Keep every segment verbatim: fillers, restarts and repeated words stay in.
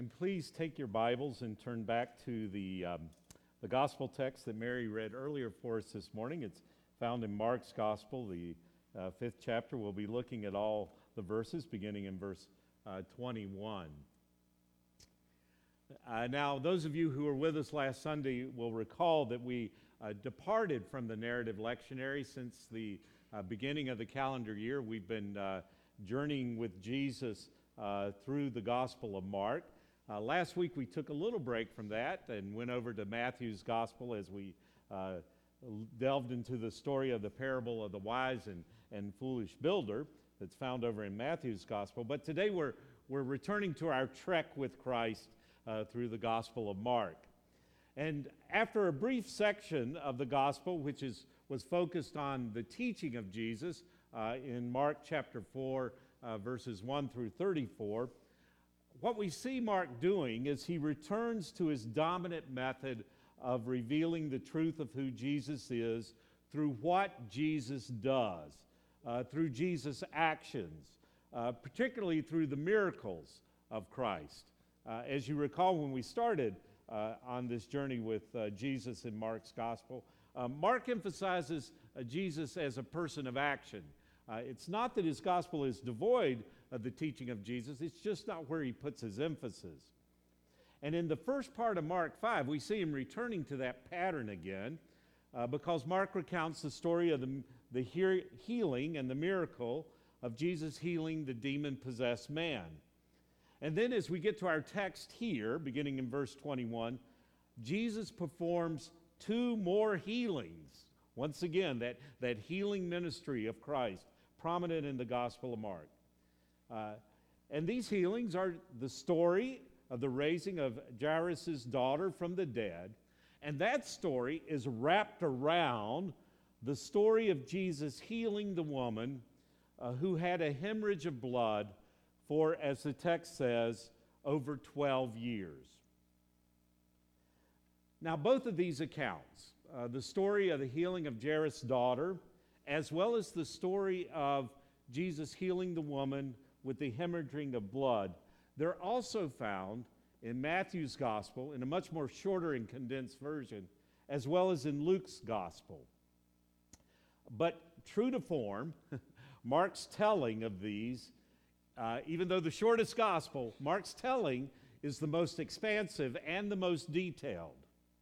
And please take your Bibles and turn back to the, um, the gospel text that Mary read earlier for us this morning. It's found in Mark's gospel, the uh, fifth chapter. We'll be looking at all the verses beginning in verse uh, twenty-one. Uh, now, those of you who were with us last Sunday will recall that we uh, departed from the narrative lectionary since the uh, beginning of the calendar year. We've been uh, journeying with Jesus uh, through the Gospel of Mark. Uh, last week we took a little break from that and went over to Matthew's Gospel as we uh, delved into the story of the parable of the wise and, and foolish builder that's found over in Matthew's Gospel. But today we're, we're returning to our trek with Christ uh, through the Gospel of Mark. And after a brief section of the Gospel, which is, was focused on the teaching of Jesus uh, in Mark chapter four, uh, verses one through thirty-four, what we see Mark doing is he returns to his dominant method of revealing the truth of who Jesus is through what Jesus does, uh, through Jesus' actions, uh, particularly through the miracles of Christ. Uh, as you recall, when we started uh, on this journey with uh, Jesus in Mark's gospel, uh, Mark emphasizes uh, Jesus as a person of action. Uh, it's not that his gospel is devoid of the teaching of Jesus, it's just not where he puts his emphasis. And in the first part of Mark five, we see him returning to that pattern again uh, because Mark recounts the story of the, the he- healing and the miracle of Jesus healing the demon-possessed man. And then as we get to our text here, beginning in verse twenty-one, Jesus performs two more healings. Once again, that, that healing ministry of Christ, prominent in the Gospel of Mark. Uh, and these healings are the story of the raising of Jairus' daughter from the dead. And that story is wrapped around the story of Jesus healing the woman uh, who had a hemorrhage of blood for, as the text says, over twelve years. Now, both of these accounts, uh, the story of the healing of Jairus' daughter, as well as the story of Jesus healing the woman with the hemorrhaging of blood, they're also found in Matthew's gospel in a much more shorter and condensed version, as well as in Luke's gospel. But true to form, Mark's telling of these, uh, even though the shortest gospel, Mark's telling is the most expansive and the most detailed.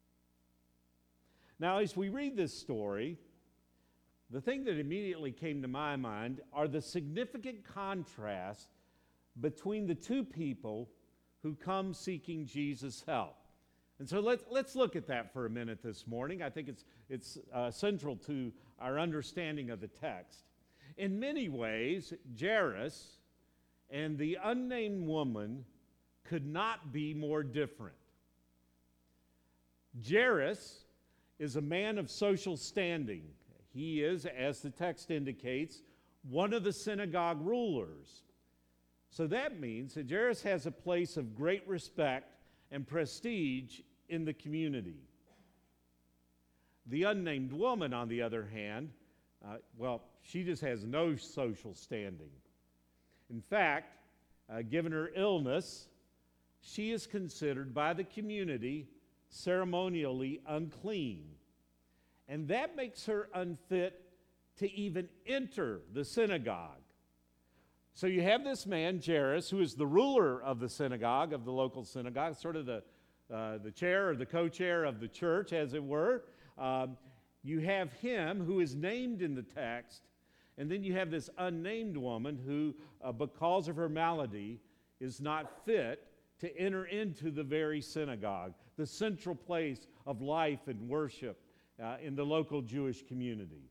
Now, as we read this story, the thing that immediately came to my mind are the significant contrast between the two people who come seeking Jesus' help. And so let's, let's look at that for a minute this morning. I think it's, it's uh, central to our understanding of the text. In many ways, Jairus and the unnamed woman could not be more different. Jairus is a man of social standing. He is, as the text indicates, one of the synagogue rulers. So that means that Jairus has a place of great respect and prestige in the community. The unnamed woman, on the other hand, uh, well, she just has no social standing. In fact, uh, given her illness, she is considered by the community ceremonially unclean. And that makes her unfit to even enter the synagogue. So you have this man, Jairus, who is the ruler of the synagogue, of the local synagogue, sort of the, uh, the chair or the co-chair of the church, as it were. Um, you have him who is named in the text, and then you have this unnamed woman who, uh, because of her malady, is not fit to enter into the very synagogue, the central place of life and worship Uh, in the local Jewish community.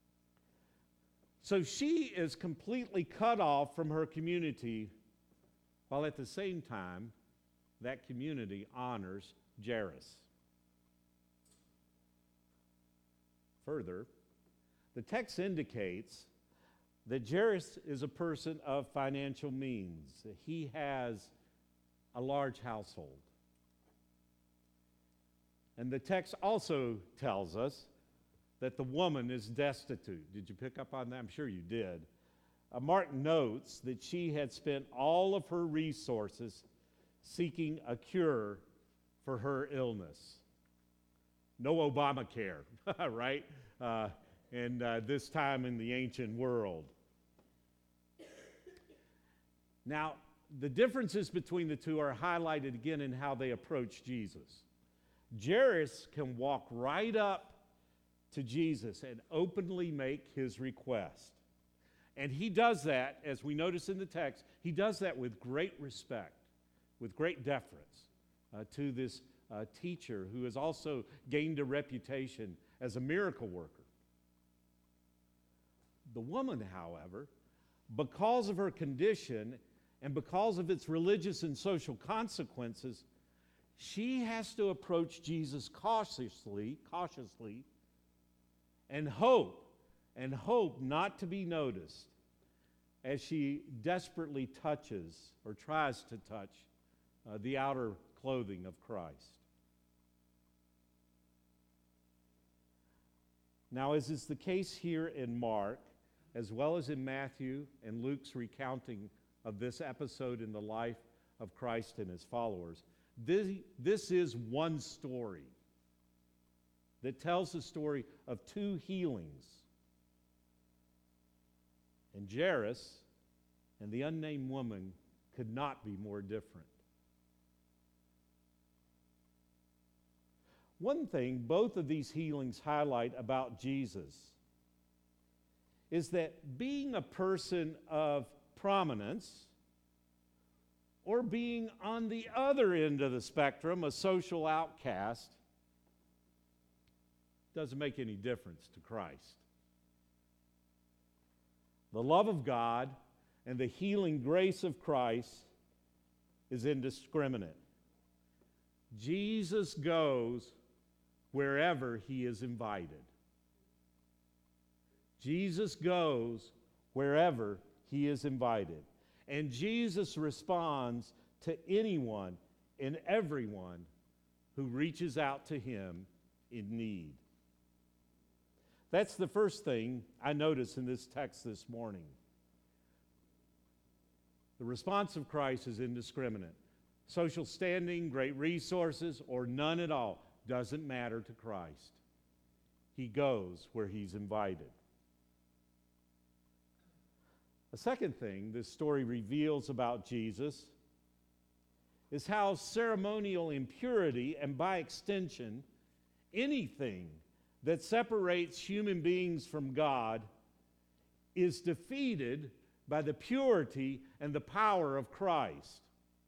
So she is completely cut off from her community, while at the same time, that community honors Jairus. Further, the text indicates that Jairus is a person of financial means. He has a large household. And the text also tells us that the woman is destitute. Did you pick up on that? I'm sure you did. Uh, Mark notes that she had spent all of her resources seeking a cure for her illness. No Obamacare, right? Uh, and uh, this time in the ancient world. Now, the differences between the two are highlighted again in how they approach Jesus. Jairus can walk right up to Jesus and openly make his request. And he does that, as we notice in the text, he does that with great respect, with great deference uh, to this uh, teacher who has also gained a reputation as a miracle worker. The woman, however, because of her condition and because of its religious and social consequences, she has to approach Jesus cautiously, cautiously, and hope, and hope not to be noticed as she desperately touches or tries to touch uh, the outer clothing of Christ. Now, as is the case here in Mark, as well as in Matthew and Luke's recounting of this episode in the life of Christ and his followers, this, this is one story that tells the story of two healings. And Jairus and the unnamed woman could not be more different. One thing both of these healings highlight about Jesus is that being a person of prominence or being on the other end of the spectrum, a social outcast, doesn't make any difference to Christ. The love of God and the healing grace of Christ is indiscriminate. Jesus goes wherever he is invited. Jesus goes wherever he is invited. And Jesus responds to anyone and everyone who reaches out to him in need. That's the first thing I notice in this text this morning. The response of Christ is indiscriminate. Social standing, great resources, or none at all doesn't matter to Christ. He goes where he's invited. A second thing this story reveals about Jesus is how ceremonial impurity, and by extension, anything that separates human beings from God, is defeated by the purity and the power of Christ.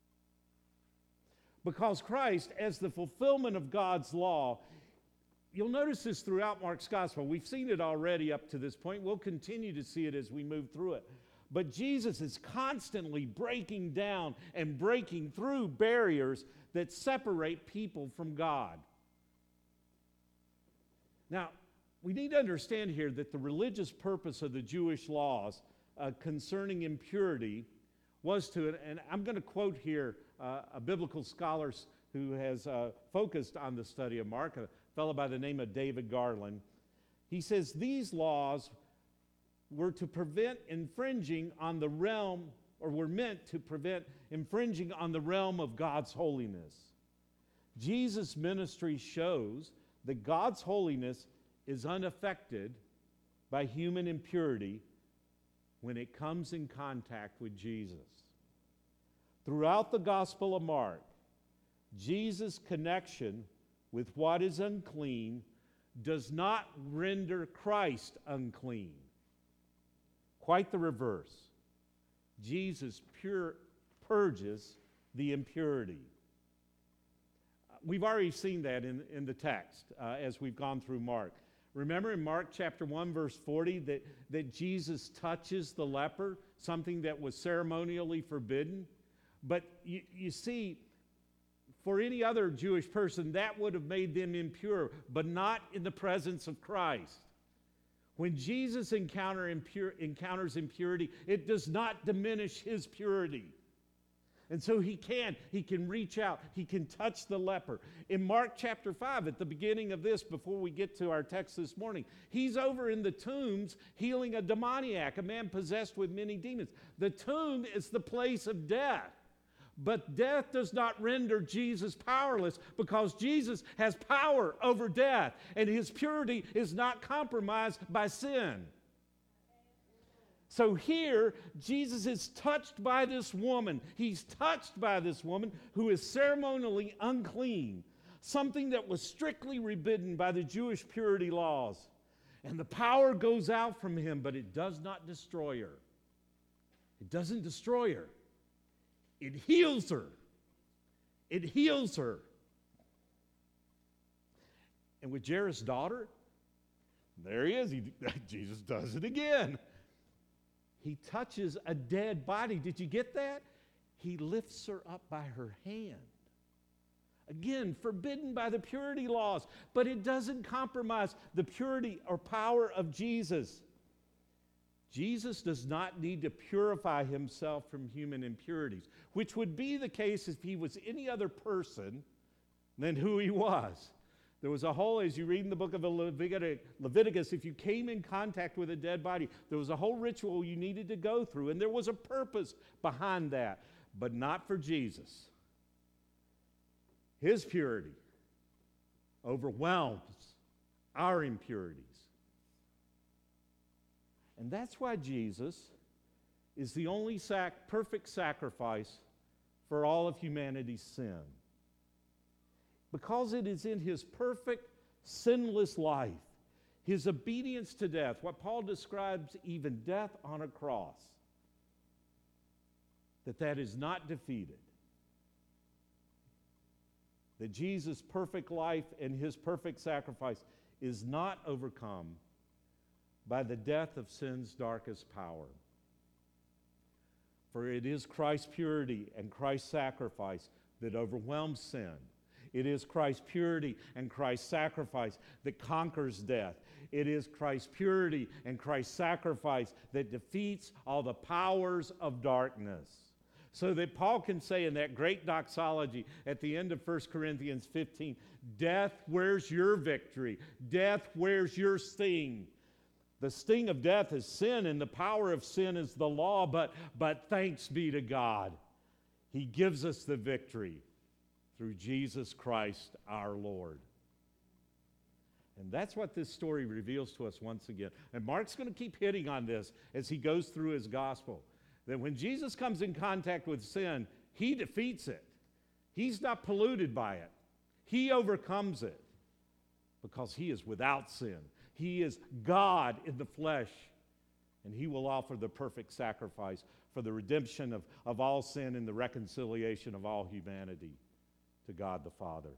Because Christ, as the fulfillment of God's law, you'll notice this throughout Mark's gospel. We've seen it already up to this point. We'll continue to see it as we move through it. But Jesus is constantly breaking down and breaking through barriers that separate people from God. Now, we need to understand here that the religious purpose of the Jewish laws uh, concerning impurity was to, and I'm going to quote here uh, a biblical scholar who has uh, focused on the study of Mark, a fellow by the name of David Garland. He says these laws were to prevent infringing on the realm, or were meant to prevent infringing on the realm of God's holiness. Jesus' ministry shows that God's holiness is unaffected by human impurity when it comes in contact with Jesus. Throughout the Gospel of Mark, Jesus' connection with what is unclean does not render Christ unclean. Quite the reverse. Jesus pure, purges the impurity. We've already seen that in, in the text uh, as we've gone through Mark. Remember in Mark chapter one, verse forty, that, that Jesus touches the leper, something that was ceremonially forbidden? But you, you see, for any other Jewish person, that would have made them impure, but not in the presence of Christ. When Jesus encounter impure, encounters impurity, it does not diminish his purity. And so he can, he can reach out, he can touch the leper. In Mark chapter five, at the beginning of this, before we get to our text this morning, he's over in the tombs healing a demoniac, a man possessed with many demons. The tomb is the place of death. But death does not render Jesus powerless, because Jesus has power over death, and his purity is not compromised by sin. So here, Jesus is touched by this woman. He's touched by this woman who is ceremonially unclean, something that was strictly forbidden by the Jewish purity laws. And the power goes out from him, but it does not destroy her. It doesn't destroy her. It heals her. It heals her. And with Jairus' daughter, there he is. He, Jesus does it again. He touches a dead body. Did you get that? He lifts her up by her hand. Again, forbidden by the purity laws, but it doesn't compromise the purity or power of Jesus. Jesus does not need to purify himself from human impurities, which would be the case if he was any other person than who he was. There was a whole, as you read in the book of Leviticus, if you came in contact with a dead body, there was a whole ritual you needed to go through, and there was a purpose behind that, but not for Jesus. His purity overwhelms our impurities. And that's why Jesus is the only sac- perfect sacrifice for all of humanity's sin. Because it is in his perfect, sinless life, his obedience to death, what Paul describes even death on a cross, that that is not defeated. That Jesus' perfect life and his perfect sacrifice is not overcome by the death of sin's darkest power. For it is Christ's purity and Christ's sacrifice that overwhelms sin. It is Christ's purity and Christ's sacrifice that conquers death. It is Christ's purity and Christ's sacrifice that defeats all the powers of darkness. So that Paul can say in that great doxology at the end of First Corinthians fifteen, death, where's your victory? Death, where's your sting? The sting of death is sin, and the power of sin is the law, but, but thanks be to God. He gives us the victory through Jesus Christ our Lord. And that's what this story reveals to us once again. And Mark's going to keep hitting on this as he goes through his gospel. That when Jesus comes in contact with sin, he defeats it. He's not polluted by it. He overcomes it because he is without sin. He is God in the flesh, and he will offer the perfect sacrifice for the redemption of, of all sin and the reconciliation of all humanity to God the Father.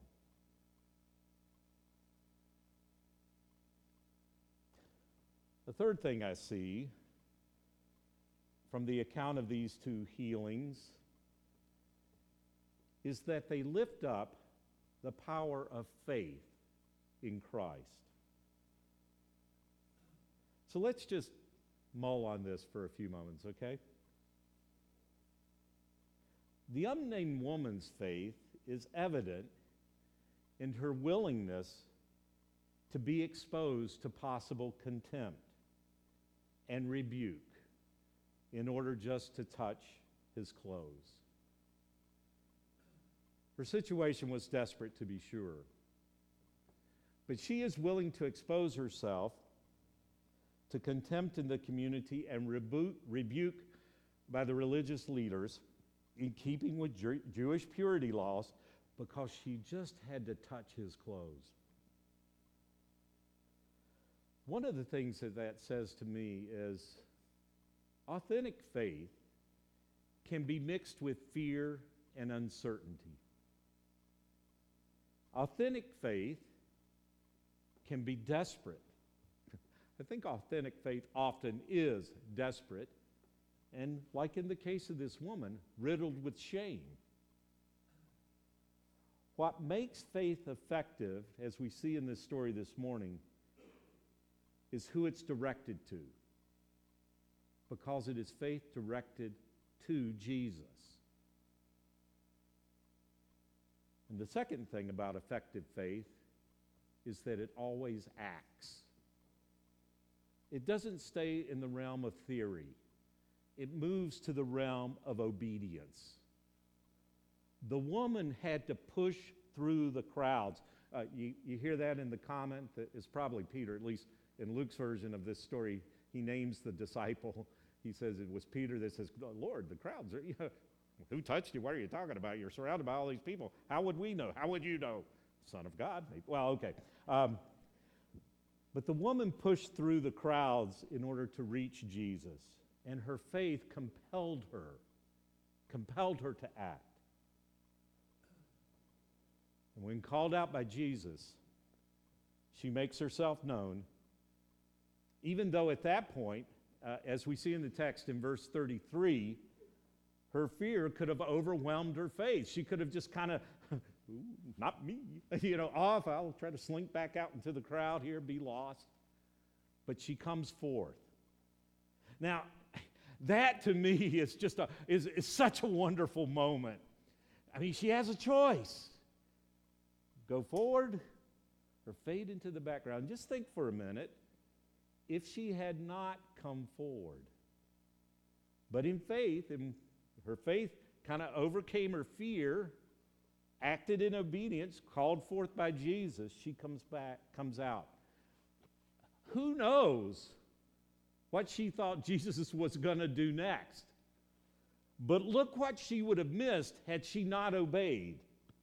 The third thing I see from the account of these two healings is that they lift up the power of faith in Christ. So let's just mull on this for a few moments, okay? The unnamed woman's faith is evident in her willingness to be exposed to possible contempt and rebuke in order just to touch his clothes. Her situation was desperate, to be sure, but she is willing to expose herself to contempt in the community and rebu- rebuke by the religious leaders in keeping with Jew- Jewish purity laws because she just had to touch his clothes. One of the things that that says to me is authentic faith can be mixed with fear and uncertainty. Authentic faith can be desperate. I think authentic faith often is desperate, and like in the case of this woman, riddled with shame. What makes faith effective, as we see in this story this morning, is who it's directed to, because it is faith directed to Jesus. And the second thing about effective faith is that it always acts. It doesn't stay in the realm of theory. It moves to the realm of obedience. The woman had to push through the crowds. Uh, you, you hear that in the comment? That it's probably Peter, at least in Luke's version of this story. He names the disciple. He says it was Peter that says, Lord, the crowds are, you know, who touched you? What are you talking about? You're surrounded by all these people. How would we know? How would you know? Son of God. Maybe. Well, okay. Um, but the woman pushed through the crowds in order to reach Jesus, and her faith compelled her, compelled her to act. And when called out by Jesus, she makes herself known, even though at that point, uh, as we see in the text in verse thirty-three, her fear could have overwhelmed her faith. She could have just kind of, not me, you know, off. I'll try to slink back out into the crowd here, be lost. But she comes forth. Now, that to me is just a, is, is such a wonderful moment. I mean, she has a choice. Go forward or fade into the background. Just think for a minute, if she had not come forward, but in faith, and her faith kind of overcame her fear, acted in obedience, called forth by Jesus, she comes back, comes out. Who knows what she thought Jesus was going to do next? But look what she would have missed had she not obeyed.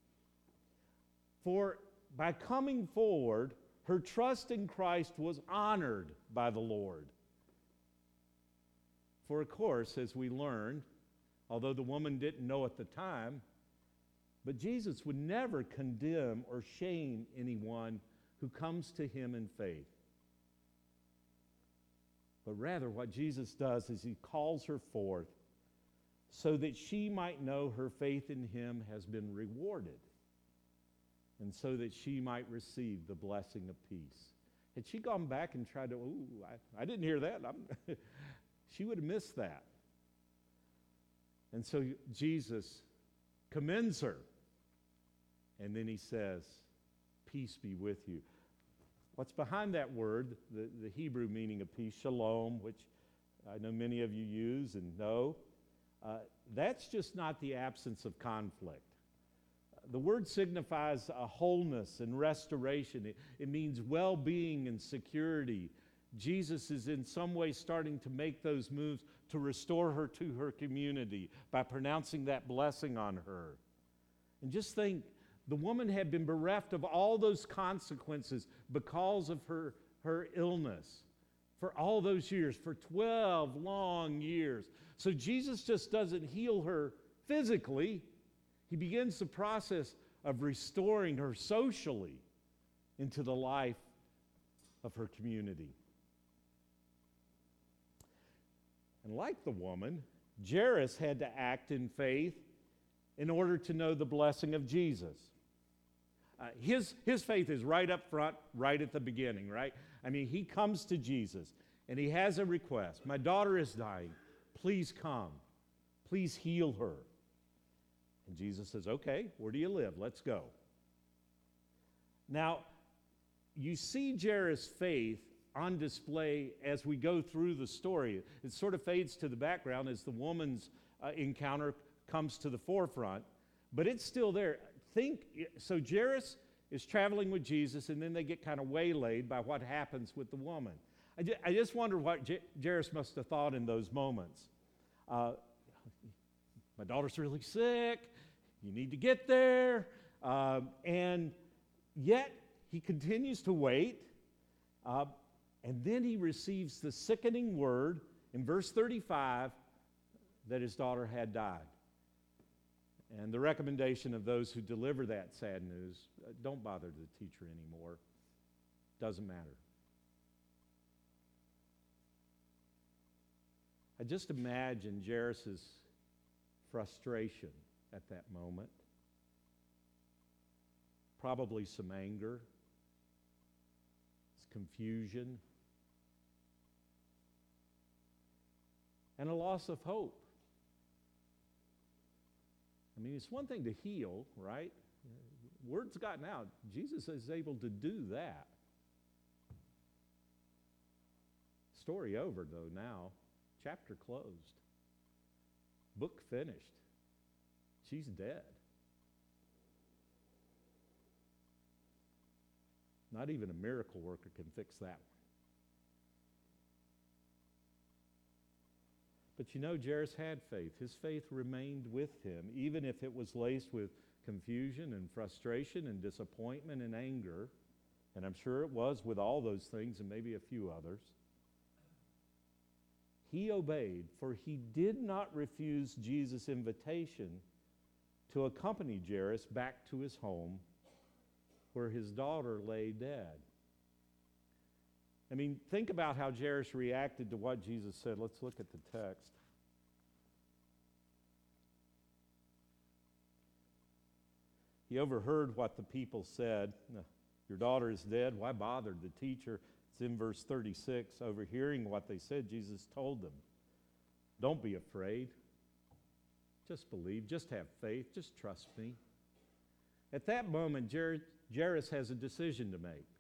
For by coming forward, her trust in Christ was honored by the Lord. For of course, as we learned, although the woman didn't know at the time, but Jesus would never condemn or shame anyone who comes to him in faith. But rather, what Jesus does is he calls her forth so that she might know her faith in him has been rewarded, and so that she might receive the blessing of peace. Had she gone back and tried to, ooh, I, I didn't hear that, I'm she would have missed that. And so Jesus commends her, and then he says, peace be with you. What's behind that word, the, the Hebrew meaning of peace, shalom, which I know many of you use and know, uh, that's just not the absence of conflict. The word signifies a wholeness and restoration. It, it means well-being and security. Jesus is in some way starting to make those moves to restore her to her community by pronouncing that blessing on her. And just think, the woman had been bereft of all those consequences because of her, her illness for all those years, for twelve long years. So Jesus just doesn't heal her physically. He begins the process of restoring her socially into the life of her community. And like the woman, Jairus had to act in faith in order to know the blessing of Jesus. Uh, his, his faith is right up front, right at the beginning, right? I mean, he comes to Jesus, and he has a request. My daughter is dying. Please come. Please heal her. And Jesus says, okay, where do you live? Let's go. Now, you see Jairus' faith on display as we go through the story. It sort of fades to the background as the woman's uh, encounter comes to the forefront, but it's still there. Think, so Jairus is traveling with Jesus, and then they get kind of waylaid by what happens with the woman. I, ju- I just wonder what J- Jairus must have thought in those moments. Uh, my daughter's really sick. You need to get there. Um, and yet, he continues to wait. Uh, and then he receives the sickening word in verse thirty-five that his daughter had died. And the recommendation of those who deliver that sad news, uh, don't bother the teacher anymore. Doesn't matter. I just imagine Jairus' frustration at that moment. Probably some anger, confusion, and a loss of hope. I mean, it's one thing to heal, right? Word's gotten out. Jesus is able to do that. Story over, though, now. Chapter closed. Book finished. She's dead. Not even a miracle worker can fix that one. But you know, Jairus had faith. His faith remained with him, even if it was laced with confusion and frustration and disappointment and anger. And I'm sure it was with all those things and maybe a few others. He obeyed, for he did not refuse Jesus' invitation to accompany Jairus back to his home where his daughter lay dead. I mean, think about how Jairus reacted to what Jesus said. Let's look at the text. He overheard what the people said. Your daughter is dead. Why bother the teacher? It's in verse thirty-six. Overhearing what they said, Jesus told them, don't be afraid. Just believe. Just have faith. Just trust me. At that moment, Jairus has a decision to make.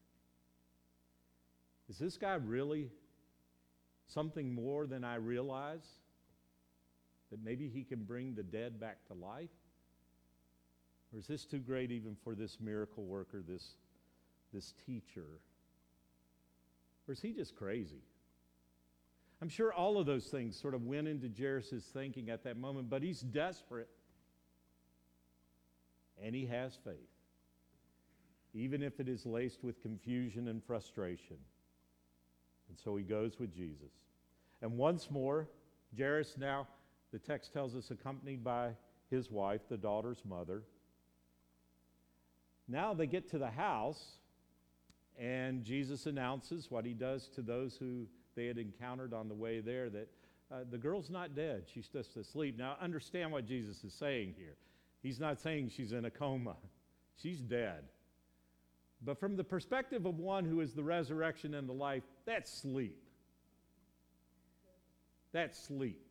Is this guy really something more than I realize? That maybe he can bring the dead back to life? Or is this too great even for this miracle worker, this, this teacher? Or is he just crazy? I'm sure all of those things sort of went into Jairus' thinking at that moment, but he's desperate. And he has faith, even if it is laced with confusion and frustration. And so he goes with Jesus. And once more, Jairus now, the text tells us, accompanied by his wife, the daughter's mother. Now they get to the house, and Jesus announces what he does to those who they had encountered on the way there, that uh, the girl's not dead. She's just asleep. Now, understand what Jesus is saying here. He's not saying she's in a coma. She's dead. But from the perspective of one who is the resurrection and the life, that's sleep. That's sleep.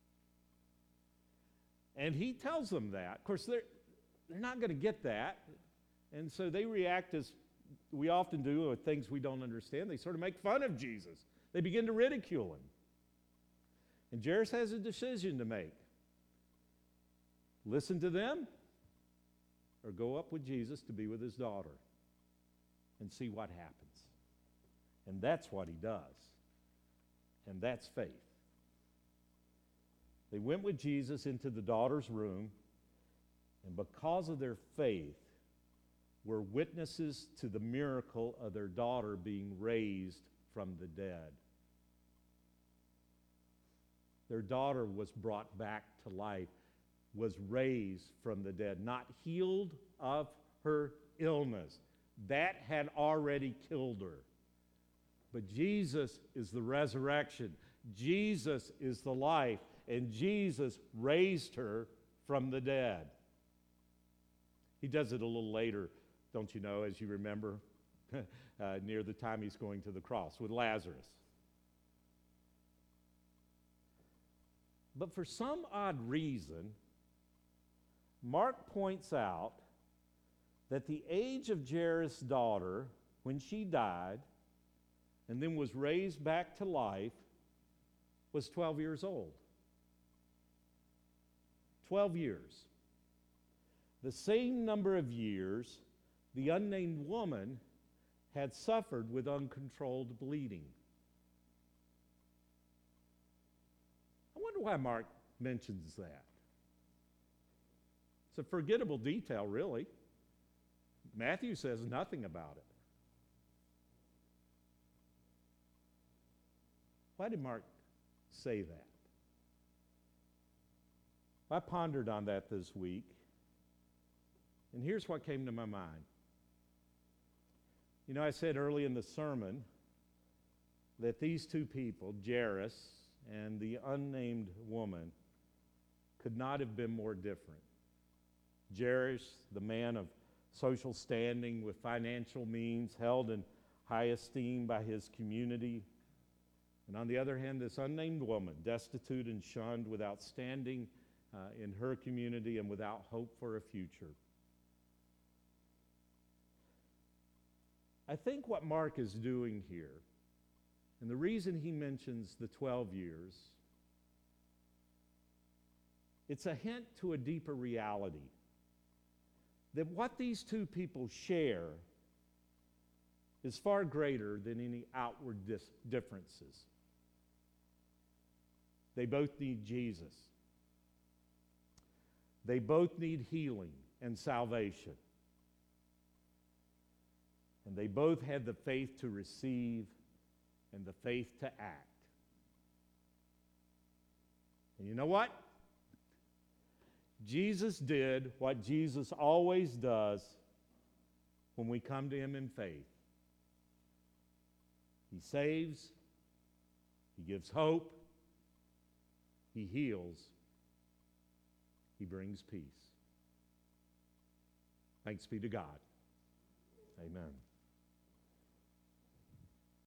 And he tells them that. Of course, they're, they're not going to get that. And so they react as we often do with things we don't understand. They sort of make fun of Jesus. They begin to ridicule him. And Jairus has a decision to make. Listen to them or go up with Jesus to be with his daughter and see what happens. And that's what he does. And that's faith. They went with Jesus into the daughter's room, and because of their faith, were witnesses to the miracle of their daughter being raised from the dead. Their daughter was brought back to life, was raised from the dead, not healed of her illness. That had already killed her. But Jesus is the resurrection. Jesus is the life. And Jesus raised her from the dead. He does it a little later, don't you know, as you remember, uh, near the time he's going to the cross with Lazarus. But for some odd reason, Mark points out that the age of Jairus' daughter, when she died and then was raised back to life, was twelve years old. twelve years. The same number of years the unnamed woman had suffered with uncontrolled bleeding. I wonder why Mark mentions that. It's a forgettable detail, really. Matthew says nothing about it. Why did Mark say that? I pondered on that this week, and here's what came to my mind. You know, I said early in the sermon that these two people, Jairus and the unnamed woman, could not have been more different. Jairus, the man of social standing with financial means, held in high esteem by his community. And on the other hand, this unnamed woman, destitute and shunned, without standing uh, in her community and without hope for a future. I think what Mark is doing here, and the reason he mentions the twelve years, it's a hint to a deeper reality. That what these two people share is far greater than any outward dis- differences. They both need Jesus. They both need healing and salvation. And they both had the faith to receive and the faith to act. And you know what? Jesus did what Jesus always does when we come to him in faith. He saves, he gives hope, he heals, he brings peace. Thanks be to God. Amen.